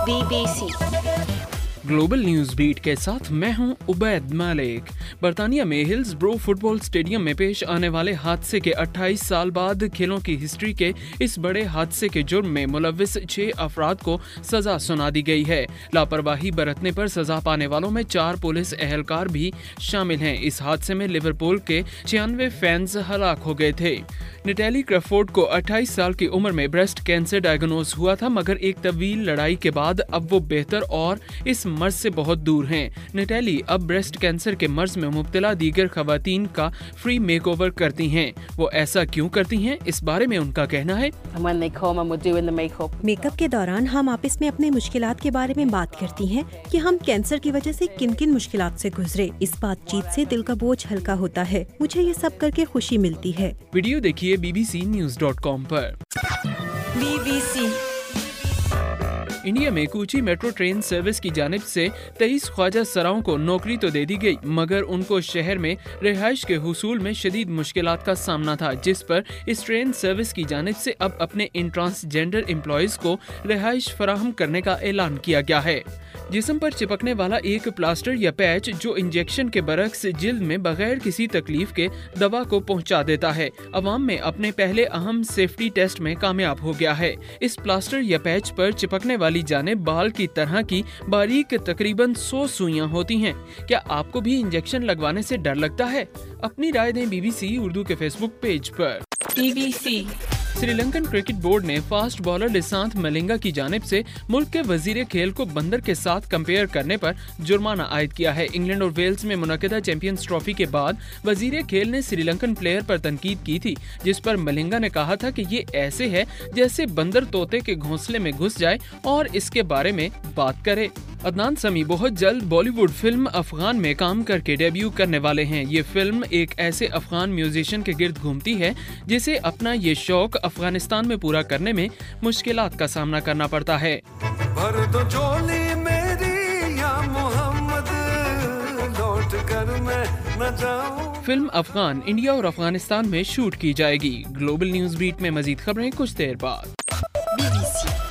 BBC global news beat के साथ मैं हूं उबैद मालिक। बर्तानिया में हिल्सब्रो फुटबॉल स्टेडियम में पेश आने वाले हादसे के 28 साल बाद खेलों की हिस्ट्री के इस बड़े हादसे के जुर्म में मुलव्विस 6 अफराद को सजा सुना दी गई है। लापरवाही बरतने पर सजा पाने वालों में 4 पुलिस एहलकार भी शामिल हैं। इस हादसे में लिवरपूल के 96 फैंस हलाक हो गए थे। नटैली क्रैफोर्ड को 28 साल की उम्र में ब्रेस्ट कैंसर डायग्नोज हुआ था, मगर एक तवील लड़ाई के बाद अब वो बेहतर और इस मर्ज से बहुत दूर हैं। नटैली अब ब्रेस्ट कैंसर के मर्ज में मुब्तला दीगर खवातीन का फ्री मेकओवर करती हैं। वो ऐसा क्यों करती हैं, इस बारे में उनका कहना है। मेकअप के दौरान हम आपस में अपने मुश्किलात के बारे में बात करती हैं कि हम कैंसर की वजह से किन किन मुश्किलात से गुजरे। इस बातचीत से दिल का बोझ हल्का होता है। मुझे ये सब करके खुशी मिलती है। वीडियो देखिए bbcnews.com पर। BBC इंडिया में कोची मेट्रो ट्रेन सर्विस की जानिब से 23 ख्वाजा सराओं को नौकरी तो दे दी गई, मगर उनको शहर में रिहाइश के हुसूल में शदीद मुश्किलात का सामना था, जिस पर इस ट्रेन सर्विस की जानिब से अब अपने इन ट्रांसजेंडर एम्प्लॉयज को रिहाइश फराहम करने का ऐलान किया गया है। जिस्म पर चिपकने वाला एक प्लास्टर या पैच जो इंजेक्शन के बरक्स जिल्द में बगैर किसी तकलीफ के दवा को पहुंचा देता है, अवाम में अपने पहले अहम सेफ्टी टेस्ट में कामयाब हो गया है। इस प्लास्टर या पैच पर चिपकने वाली जानिब बाल की तरह की बारीक तकरीबन 100 सुइयां होती हैं। क्या आपको भी इंजेक्शन लगवाने से डर लगता है? अपनी राय दें BBC उर्दू के फेसबुक पेज पर। BBC श्रीलंकन क्रिकेट बोर्ड ने फास्ट बॉलर डिसांत मलिंगा की जानिब से मुल्क के वजीर खेल को बंदर के साथ कंपेयर करने पर जुर्माना आयद किया है। इंग्लैंड और वेल्स में मुनक़िदा चैंपियंस ट्रॉफी के बाद वजीर खेल ने श्रीलंकन प्लेयर पर तनकीद की थी, जिस पर मलिंगा ने कहा था कि ये ऐसे है जैसे बंदर तोते के घोंसले में घुस जाए और इसके बारे में बात करे। अदनान समी बहुत जल्द बॉलीवुड फिल्म अफगान में काम करके डेब्यू करने वाले हैं। ये फिल्म एक ऐसे अफगान म्यूजिशियन के गिर्द घूमती है जिसे अपना ये शौक अफगानिस्तान में पूरा करने में मुश्किलात का सामना करना पड़ता है। भर दो झोली मेरी या मोहम्मद, लौट कर मैं न जाऊं। फिल्म अफगान इंडिया और अफगानिस्तान में शूट की जाएगी। ग्लोबल न्यूज बीट में मजीद खबरें कुछ देर बाद। BBC